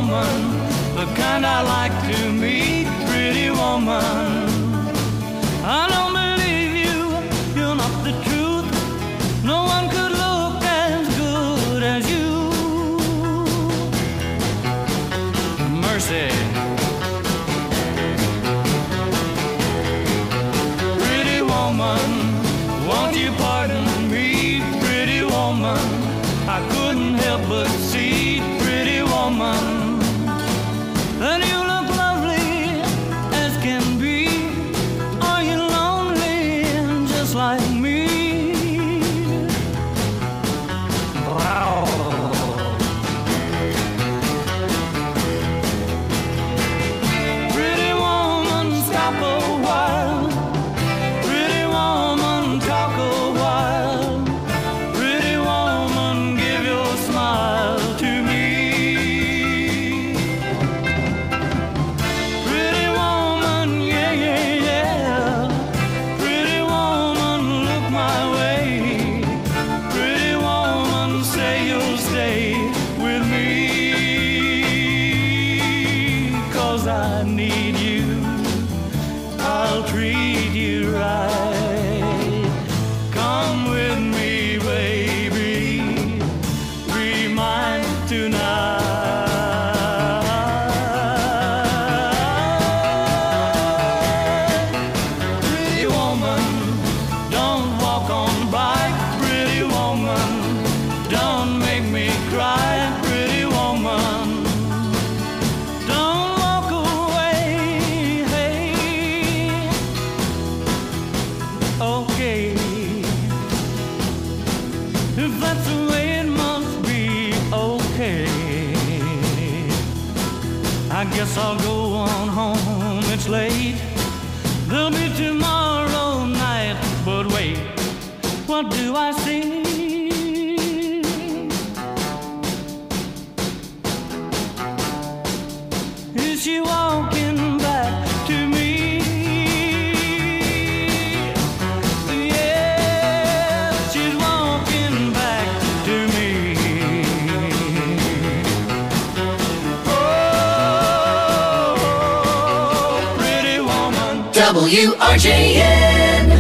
woman, the kind I like to meet, pretty woman. I don't believe you, you're not the truth. No one could look as good as you. Mercy. Pretty woman, won't you pardon me, pretty woman? I couldn't help but see, pretty woman, that you look lovely as can be. Are you lonely just like me? Wow. Pretty woman, stop a while. Pretty woman, talk a while. Pretty woman, give your smile to me. Pretty woman, yeah, yeah, yeah. Pretty woman, look my way. Pretty woman, say you'll stay with me. 'Cause I need you, I'll treat you right. Come with me, baby, be mine tonight. Pretty woman, don't walk on by. Pretty woman, don't make me cry. Pretty woman, don't walk away. Hey, okay, if that's the way it must be, okay. I guess I'll go on home, it's late. There'll be tomorrow night, but wait, what do I see? Is she walking back to me? Yes, she's walking back to me. Oh, pretty woman. WRJN.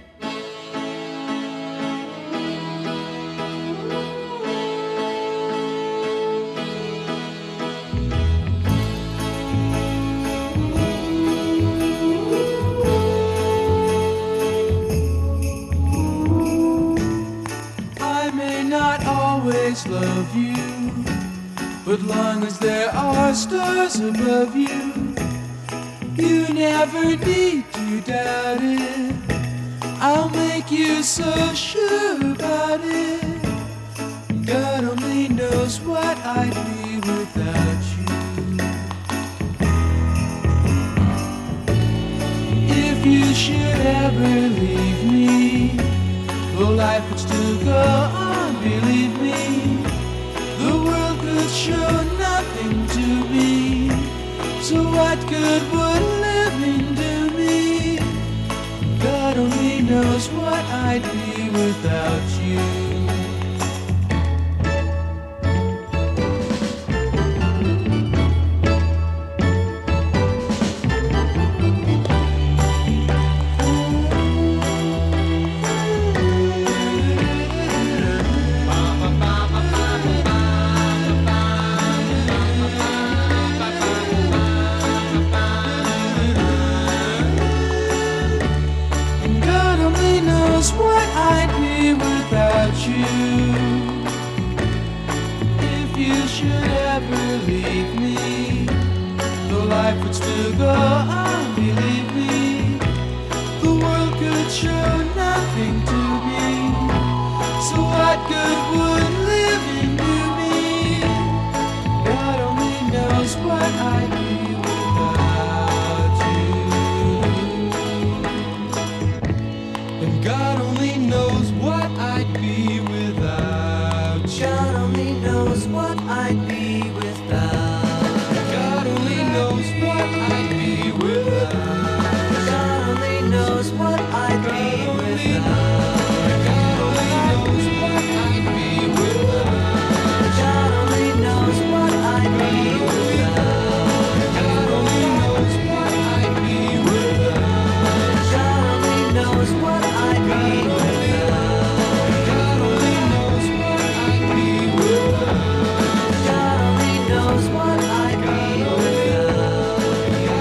I may not always love you, but long as there are stars above you, you never need to doubt it. I'll make you so sure about it. God only knows what I'd be without you. If you should ever leave me, well, life would still go on, believe me. The world could show nothing to me, so what good would living do me? God only knows what I'd be without you. God only knows what I'd be without you. If you should ever leave me, the life would still go on, believe me. The world could show nothing to me, so what good would living do me? God only knows what I'd be without you. And God only knows what I'd be without you. God only knows what I'd be without. God only knows what I'd be without. God only knows what I'd be without. God only knows what I'd be without. God only knows what I'd be without. knows what I'd be without you.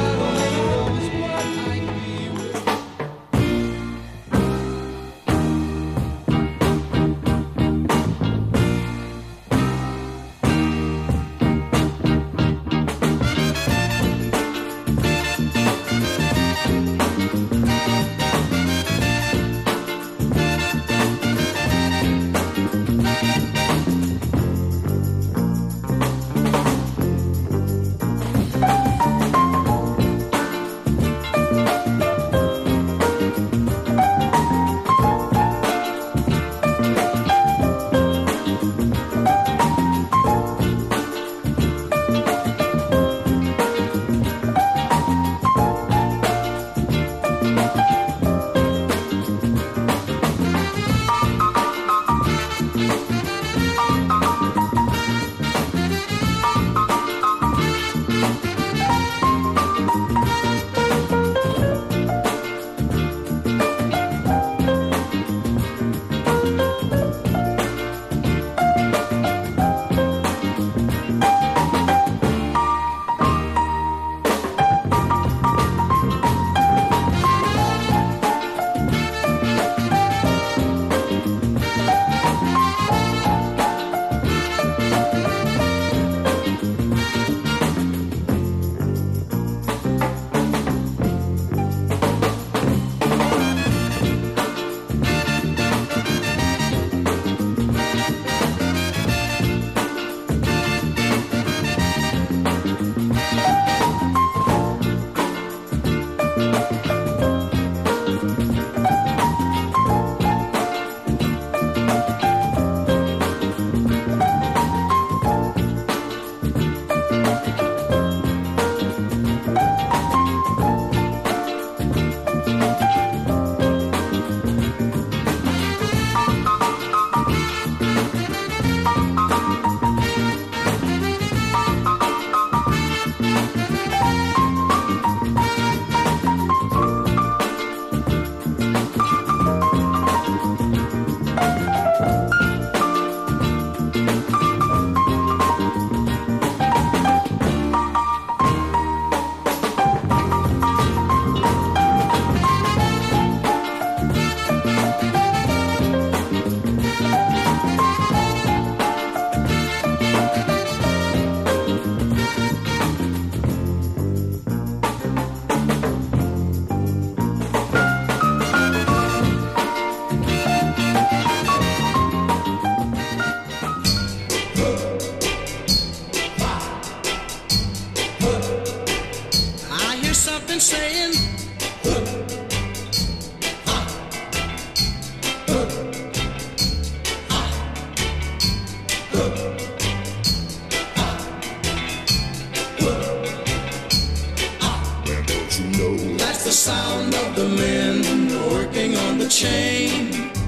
sound of the men working on the chain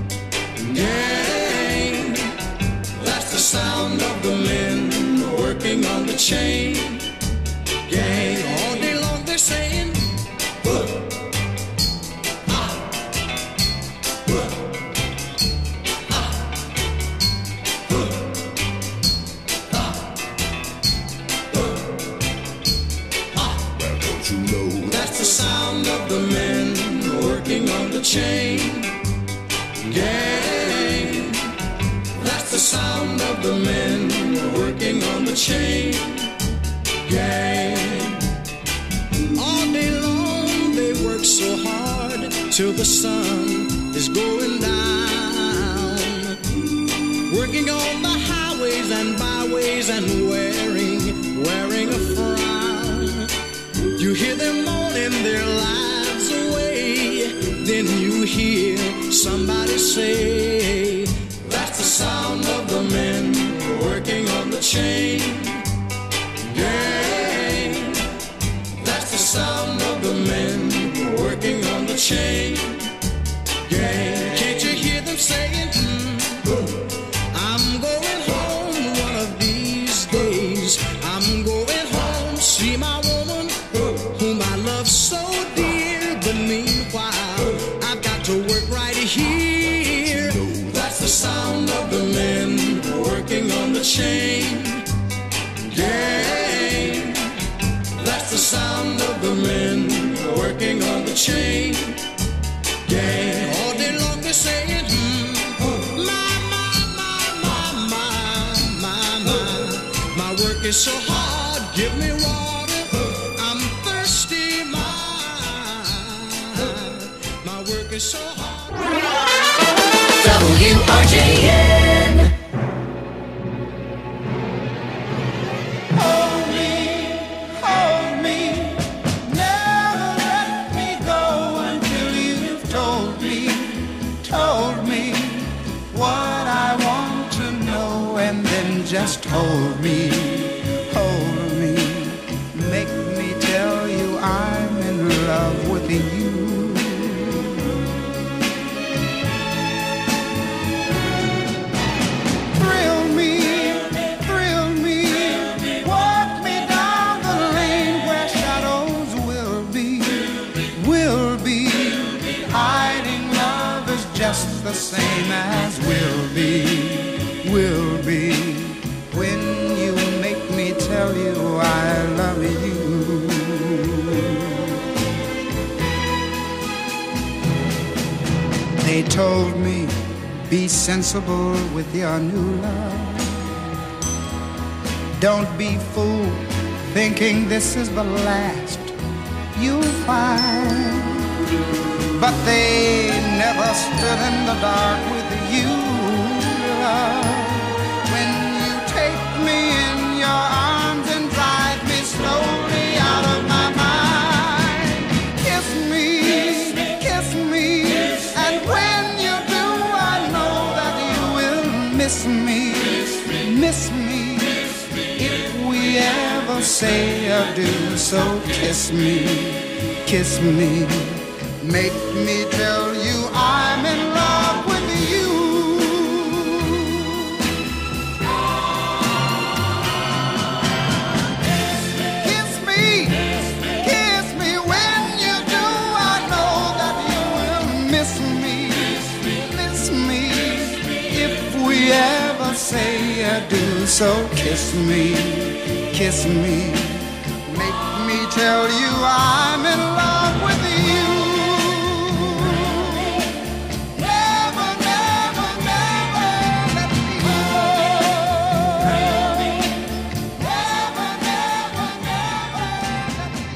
gang. That's the sound of the men working on the chain gang. All day long they're saying, "Put, ah, put, ah, put, ah, put, ah." Well, don't you know that's the sound of the men working on the chain gang. That's the sound of the men working on the chain gang. All day long they work so hard till the sun is going down, working on the highways and byways and wearing a frown. You hear them moaning their lives away, then you hear somebody say, that's the sound of the men working on the chain gang. That's the sound of the men working on the chain gang. Can't you hear them saying, I'm going home one of these days. I'm going home, see my woman whom I love so dear. But meanwhile, I've got to work right here. That's the sound of the men working on the chain gang. sound of the men working on the chain gang. All day long they're saying, my work is so hard, give me water, I'm thirsty, my work is so hard. WRJN. Hold me, never let me go until you've told me what I want to know, and then just hold me, make me tell you I'm in love with you. Thrill me, walk me down the lane where shadows will be. Hiding love is just the same as will be. When you make me tell you I love you. They told me, be sensible with your new love. Don't be fooled thinking this is the last you'll find. But they never stood in the dark with you, love. When you take me in your arms and drive me slowly out of my mind. Kiss me, and when you do, I know that you will miss me. If we ever say adieu, so kiss me, make me tell you I'm in love with you. Kiss me when you do, I know that you will miss me. If we ever say adieu, so kiss me, make me tell you I'm in love with you. Never let me go. Never let me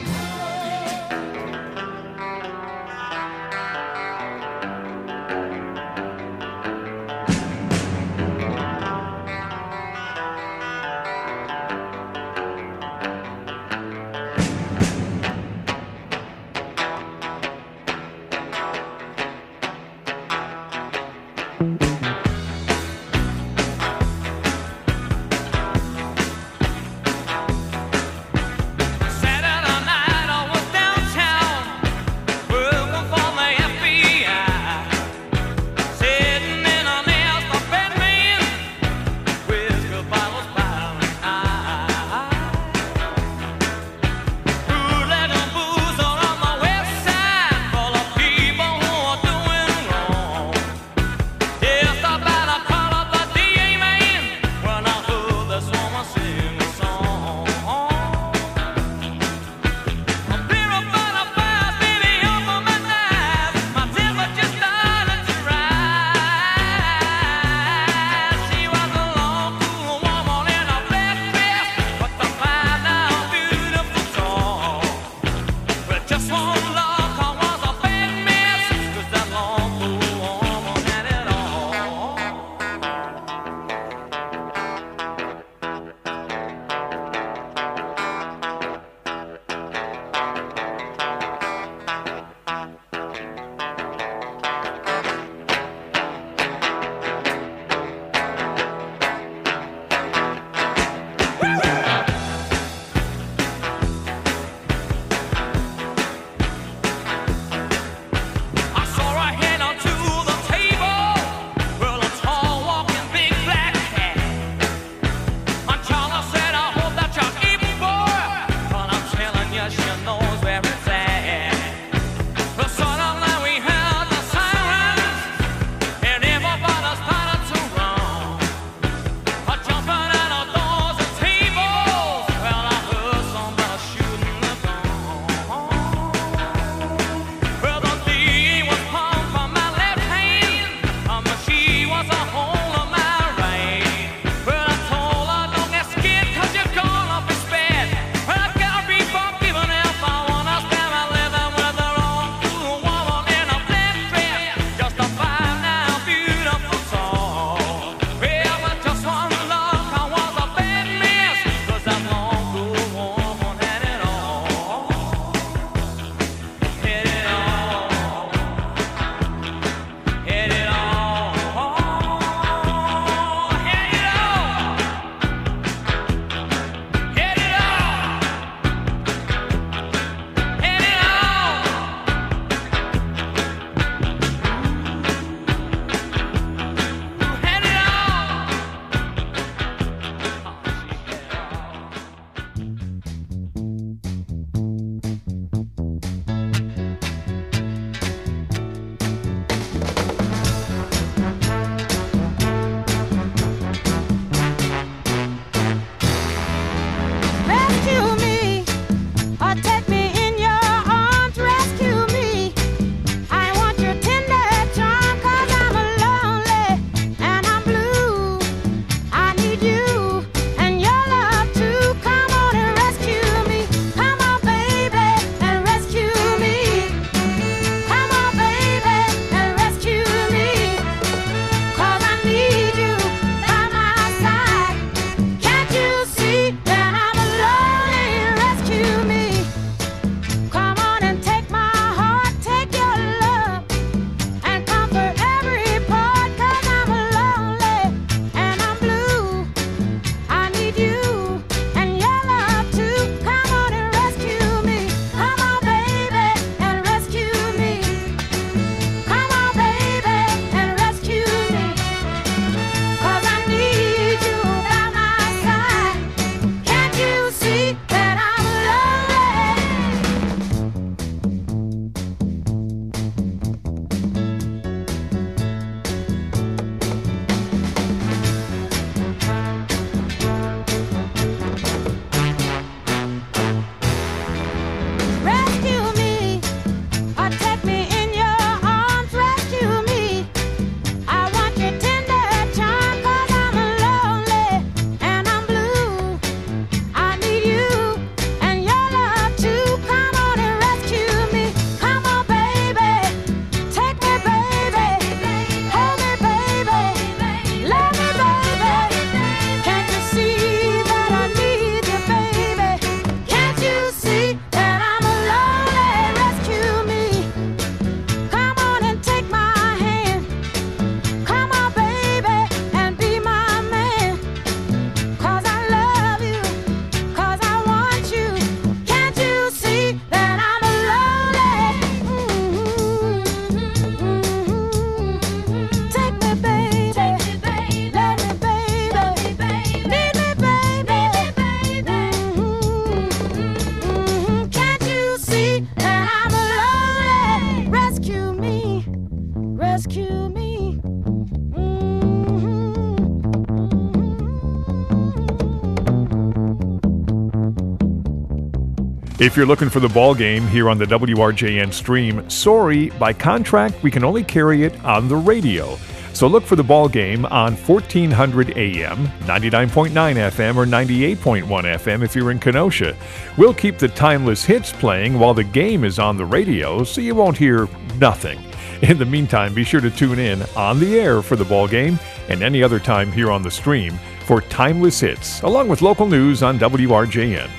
If you're looking for the ball game here on the WRJN stream, sorry, by contract, we can only carry it on the radio. So look for the ball game on 1400 AM, 99.9 FM, or 98.1 FM if you're in Kenosha. We'll keep the timeless hits playing while the game is on the radio, so you won't hear nothing. In the meantime, be sure to tune in on the air for the ball game and any other time here on the stream for timeless hits, along with local news on WRJN.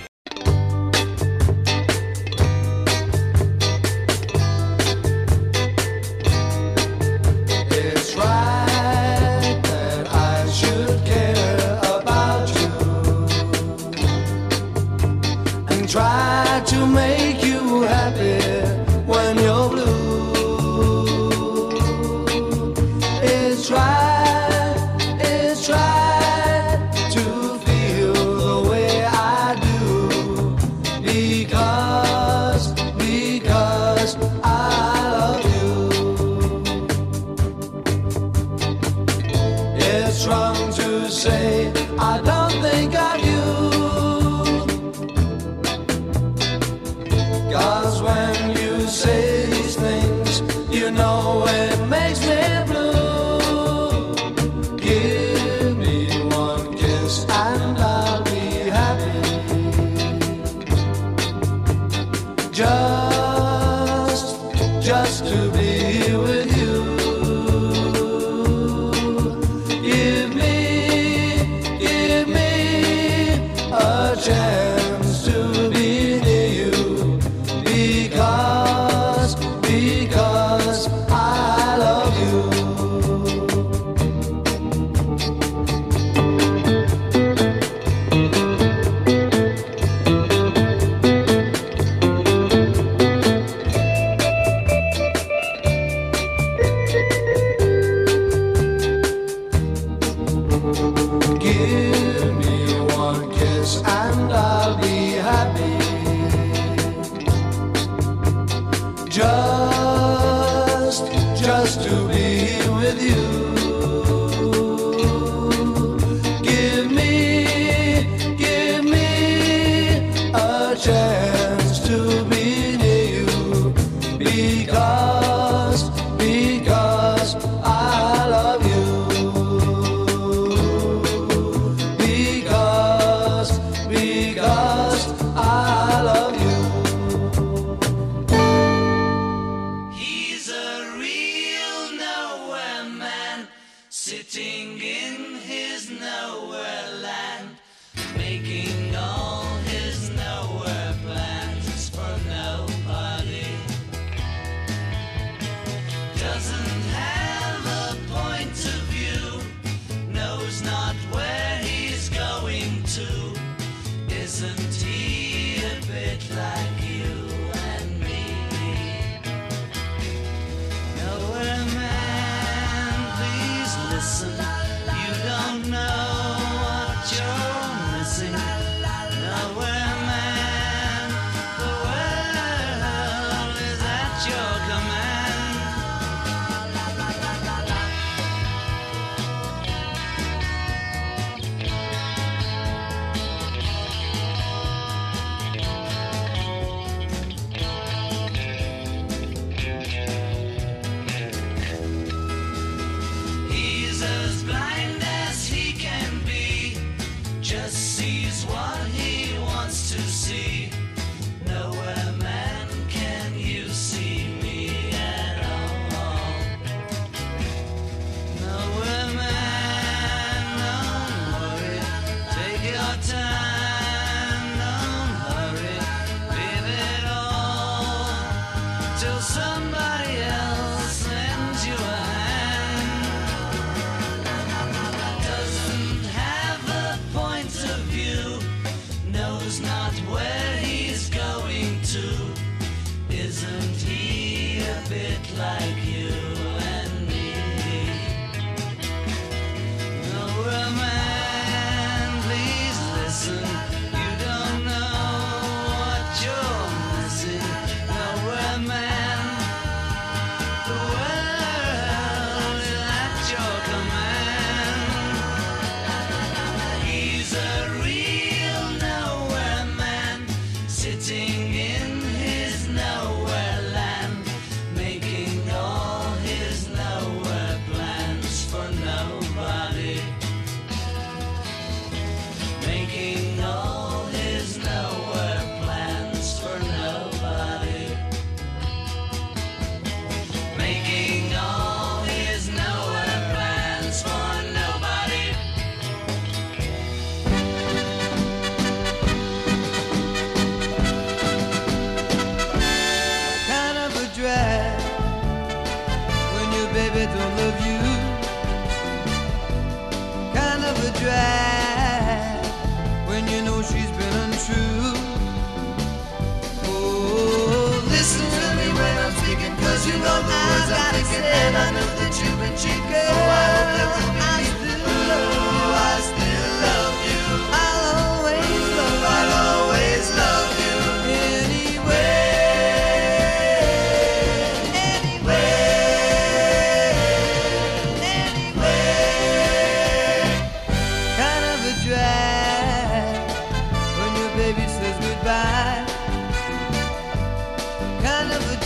Try to make you happy when you're blue. It's right to feel the way I do, because I love you. It's wrong to say I don't think of you. 'Cause when you say these things, you know it makes me blue. Give me one kiss and I'll be happy. Just to be with you. Give me a chance to be near you. Because I love you. Give me one kiss and I'll be happy. Just to be with you. Give me a chance to be near you. Because I love you. Because I love you. Sitting in his nowhere land, making all his nowhere plans for nobody. Doesn't have a point of view, knows not where he's going to. Isn't he a bit like you and me? Nowhere man, please listen. You don't know what you're missing. Nowhere man, the world is at your command. He's as blind as he can be, just sees what he wants to see. Nowhere man, can you see me at all? Nowhere man, don't worry, take your time, don't hurry, leave it all till somebody else lends you a hand. Doesn't have a point of view, knows not where he's going to. Isn't he a bit like you and me? Nowhere man, please listen. You don't know what you're missing. Nowhere man, the world is at your command. He's a real nowhere man, sitting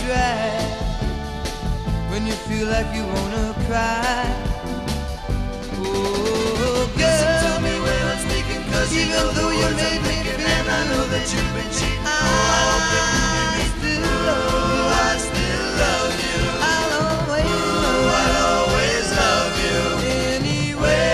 dry, when you feel like you wanna cry. Oh, girl, listen to me when I'm speaking, cause even though you made me feel, and I know that you've been cheating, I still love you, I still love you, I'll always love you, anyway.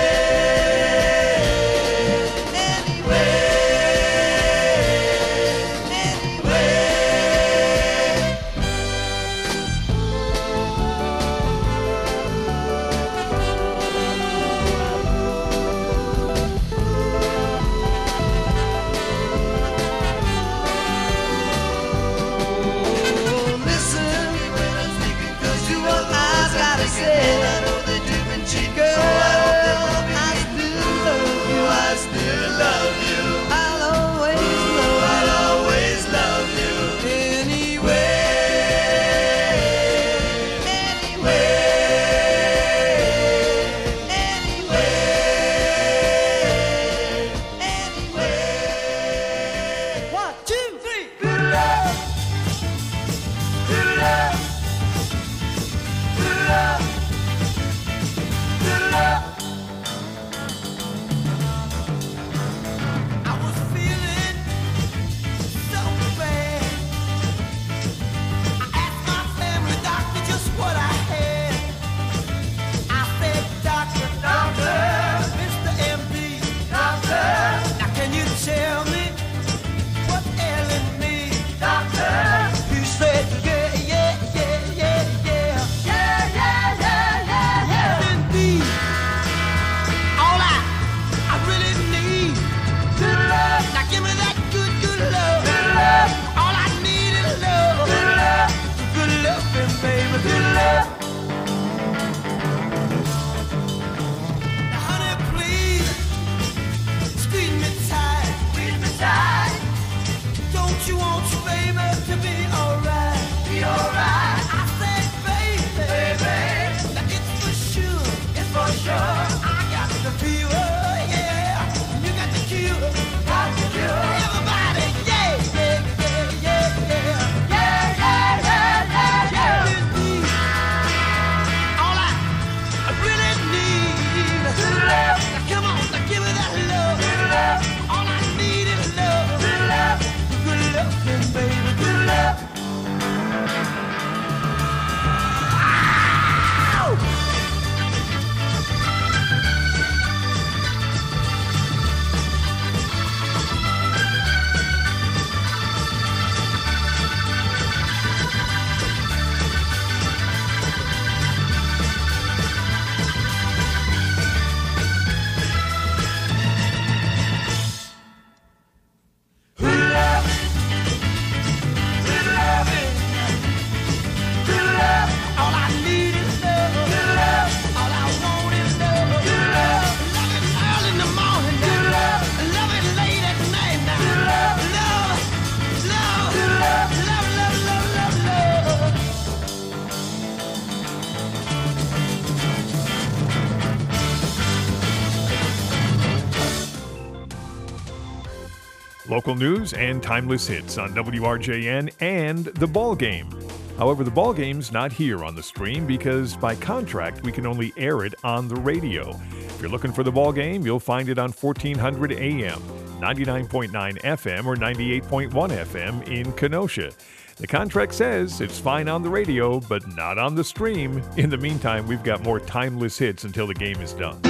Local news and timeless hits on WRJN and The Ball Game. However, The Ball Game's not here on the stream because by contract we can only air it on the radio. If you're looking for The Ball Game, you'll find it on 1400 AM, 99.9 FM, or 98.1 FM in Kenosha. The contract says it's fine on the radio, but not on the stream. In the meantime, we've got more timeless hits until the game is done.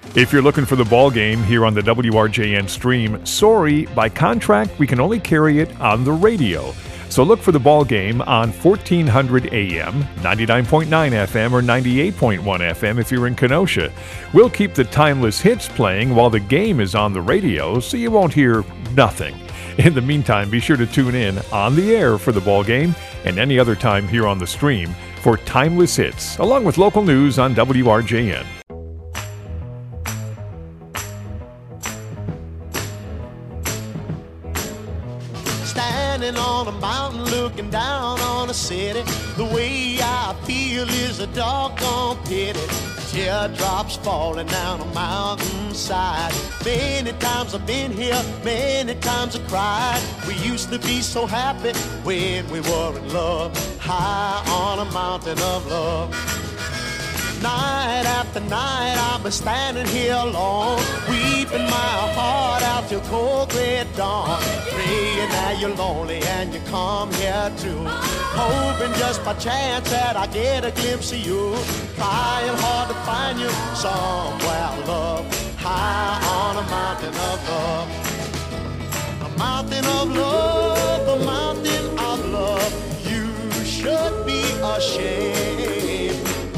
If you're looking for the ball game here on the WRJN stream, sorry, by contract, we can only carry it on the radio. So look for the ball game on 1400 AM, 99.9 FM, or 98.1 FM if you're in Kenosha. We'll keep the timeless hits playing while the game is on the radio, so you won't hear nothing. In the meantime, be sure to tune in on the air for the ball game and any other time here on the stream for timeless hits, along with local news on WRJN. Standing on a mountain looking down on a city, the way I feel is a doggone pity. Teardrops falling down a mountainside. Many times I've been here, many times I cried. We used to be so happy when we were in love, high on a mountain of love. Night after night I've been standing here alone, weeping my heart out till cold gray dawn, praying that you're lonely and you come here too, hoping just by chance that I get a glimpse of you, trying hard to find you somewhere, love, high on a mountain of love. A mountain of love, a mountain of love, you should be ashamed.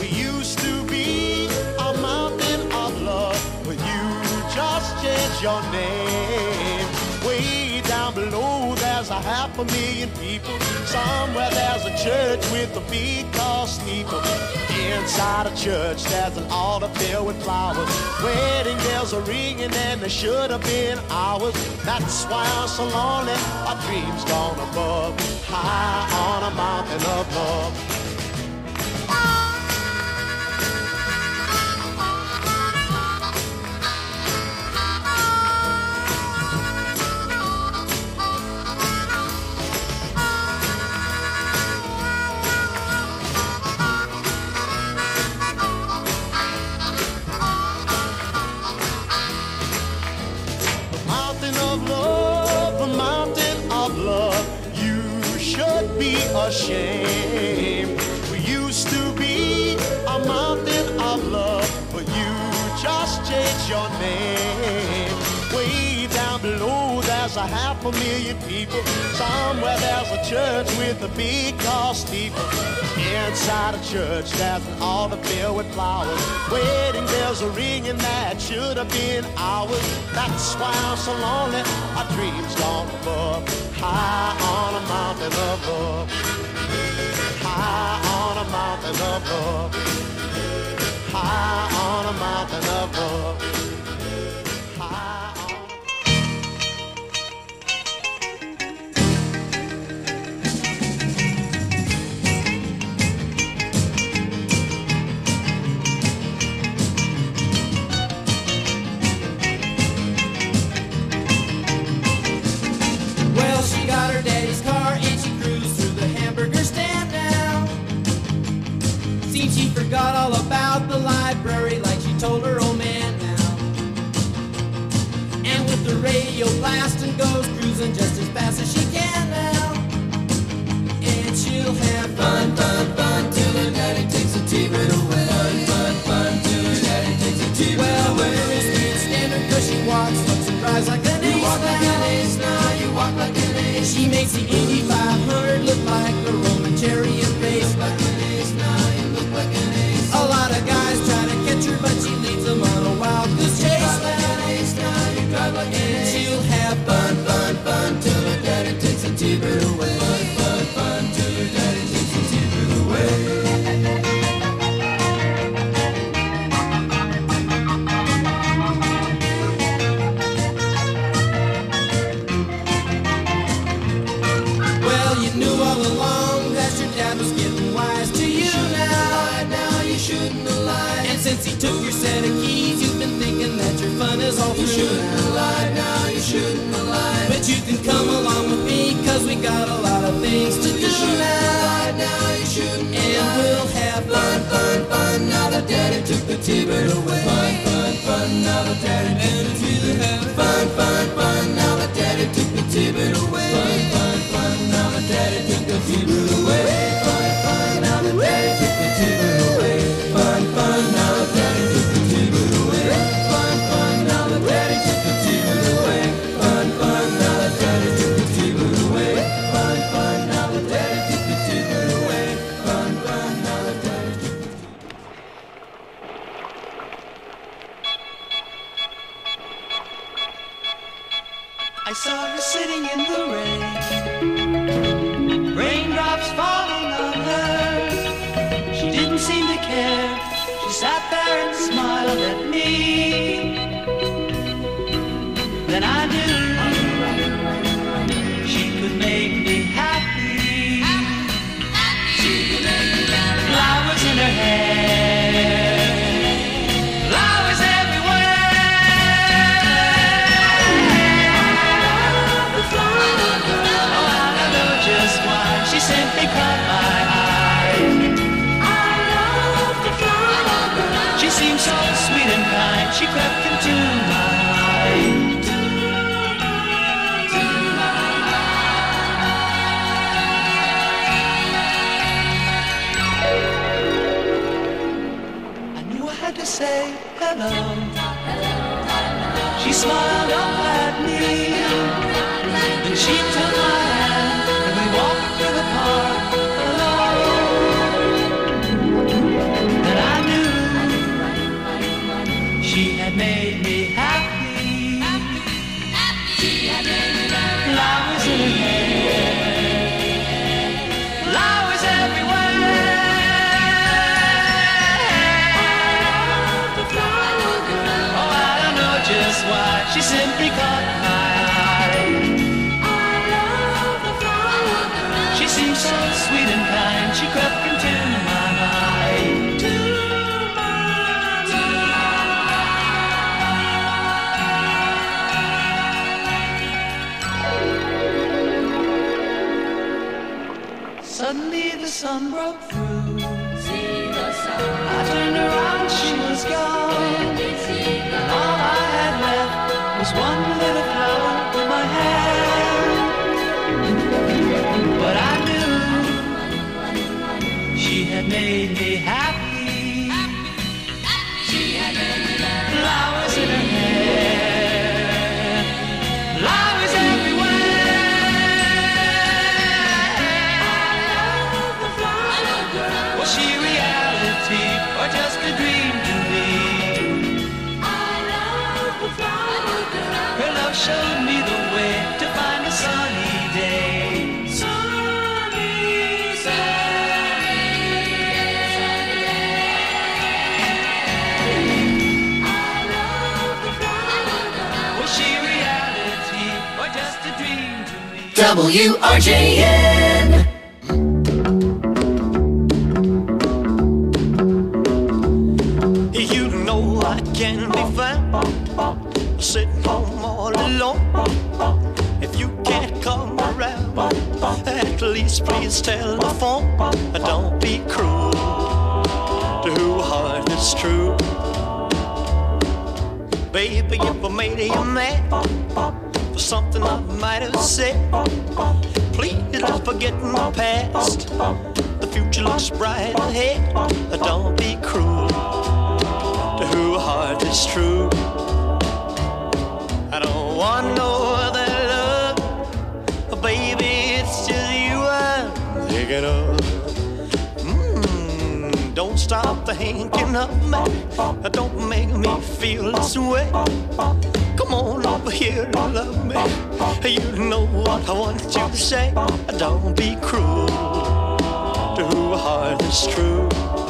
Change your name. Way down below there's 500,000 people. Somewhere there's a church with a big tall steeple. Inside a church there's an altar filled with flowers. Wedding bells are ringing and they should have been ours. That's why I'm so lonely, our dreams gone above, high on a mountain of love. Ashamed. We used to be a mountain of love, but you just changed your name. Way down below there's 500,000 people. Somewhere there's a church with a big tall steeple. Inside a church there's an altar filled with flowers. Wedding bells are ringing that should have been ours. That's why I'm so lonely, our dreams gone above, high on a mountain of love. High on a mountain of love. High on a mountain of love. High on Well, she got her daddy's car and she cruised through the hamburger stand now. Seems she forgot all about the library like she told her old man now. And with the radio blasting goes cruising just as fast as she can now. And she'll have fun, fun, fun till her daddy takes a T-bird away. Fun, fun, fun till her daddy takes a T-bird away. Well, the girl's being standard cause she walks, looks and drives like an ace. You walk like an ace now, you walk like an ace. She makes the Indy 500 look like a Roman chariot race. Like an ace now, you look like an ace. A lot of guys try to catch her, but she leads them on a wild goose chase. You drive like an ace now, you drive like an ace. She'll have fun, fun, fun till her daddy takes a T-bird away. Fun, fun, fun till her daddy takes a T-bird away. Since he took your set of keys, you've been thinking that your fun is all through. You shouldn't have lied now, you shouldn't have lied. But you can come along with me, cause we got a lot of things to do now. You shouldn't have lied now, you shouldn't have lied. And we'll have fun, fun, fun, now that daddy took the T-bird away. Fun, fun, fun, now that daddy took the T-bird away. Fun, fun, fun, now that daddy took the T-bird away. Fun, fun, fun, now that daddy took the T-bird away. Fun, fun, now that daddy took the T-bird away. Fun, fun, now that daddy took the T-bird away. Fun, saw her sitting in the rain, raindrops falling on her. She didn't seem to care. She sat there and smiled at me. Then I knew she could make me happy. Flowers in her hair, flowers everywhere. The flower girl. Oh, I don't know just why. She simply caught my eye. I love the flower girl. She seemed so sweet and kind. She crept into my mind. To say hello. She smiled up at me. Then she took my hand and we walked through the park alone. Then I knew she had made me happy. Flowers in her hair, flowers everywhere. Just why she simply caught my eye. I love the flower girl. She seemed so sweet and kind. She crept into my mind. Suddenly the sun broke through. I turned around, she was gone. All I had left was one little flower in my hand. But I knew she had made me happy. Flowers in her hair, flowers everywhere. Was she reality or just a dream to me? Her love showed me the way to find a sunny day. Sunny day. I love the flower girl. Was she reality or just a dream to me? WRJN. You know I can be found sitting home all alone. If you can't come around, at least please telephone. Don't be cruel to who heart is true. Baby, if I made you mad for something I might have said, please don't forget my past. The future looks bright ahead. Don't be cruel to who heart is true. I don't want no other love, baby, it's just you I'm thinking of. Don't stop thinking of me, don't make me feel this way. Come on over here and love me, you know what I want you to say. Don't be cruel to who heart is true.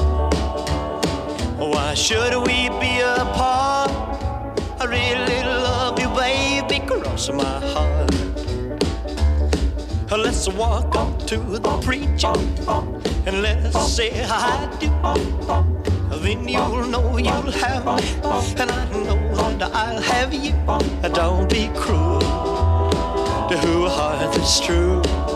Why should we be apart? I really love you, baby, cross my heart. Let's walk up to the preacher and let's say I do. Then you'll know you'll have me, and I know that I'll have you. Don't be cruel to who heart is true.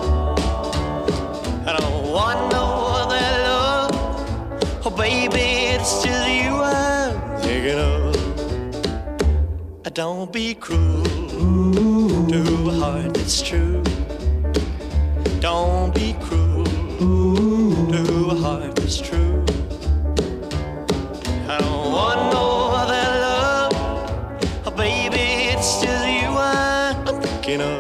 I don't want no other love, oh baby, it's just you I'm thinking of. Don't be cruel to a heart that's true. Don't be cruel to a heart that's true. I don't want no other love, oh, baby, it's just you I'm thinking of.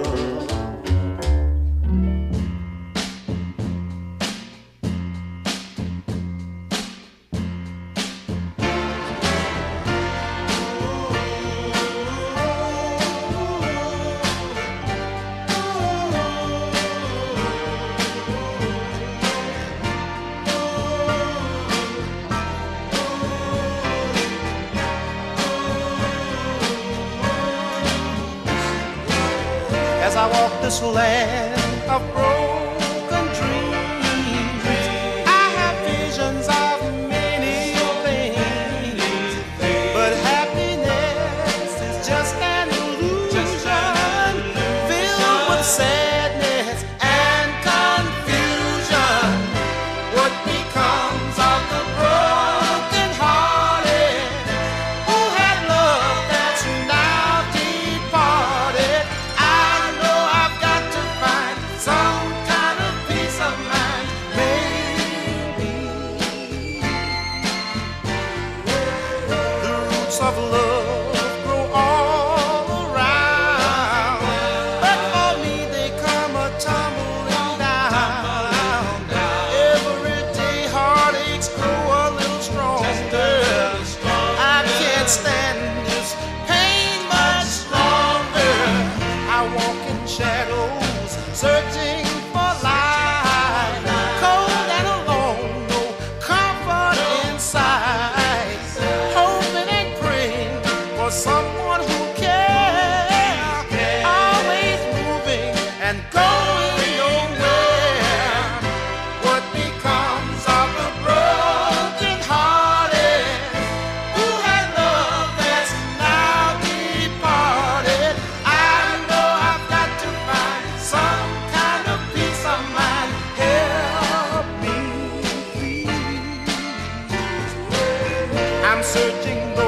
this land of broken dreams. I have visions of many things, but happiness is just an illusion filled with sadness and confusion. What becomes of the broken hearted who had love that's now departed? I know I've got to find some kind of peace of mind. Maybe the roots of love grow all around, but for me they come a tumbling down. Every day heartaches grow a little stronger. I can't stand this pain much longer. I walk in shadows, searching for light, cold and alone, no comfort inside, hoping and praying for someone who cares, always moving and going nowhere. What becomes of the broken hearted who had love that's now departed? I know I've got to find some kind of peace of mind. Help me, please. I'm searching the